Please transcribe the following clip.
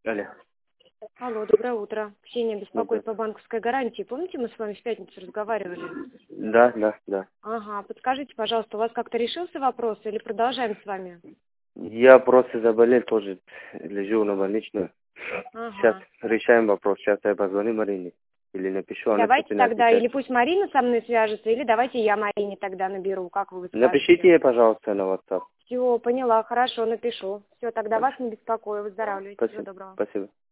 Алло. Алло, доброе утро. Ксения Доброе. беспокоит по банковской гарантии. Помните, мы с вами в пятницу разговаривали? Да. Ага, подскажите, пожалуйста, у вас как-то решился вопрос или продолжаем с вами? Я просто заболел тоже. Лежу на больничную. Сейчас Ага. решаем вопрос. Сейчас я позвоню Марине. Или напишу, она Давайте просто не тогда, отвечает. или пусть Марина со мной свяжется, или давайте я Марине тогда наберу, как вы Напишите скажете. ей, пожалуйста, на WhatsApp. Все, поняла, хорошо, напишу. Все, тогда вас не беспокою, выздоравливайте, всего Спасибо. доброго. Спасибо.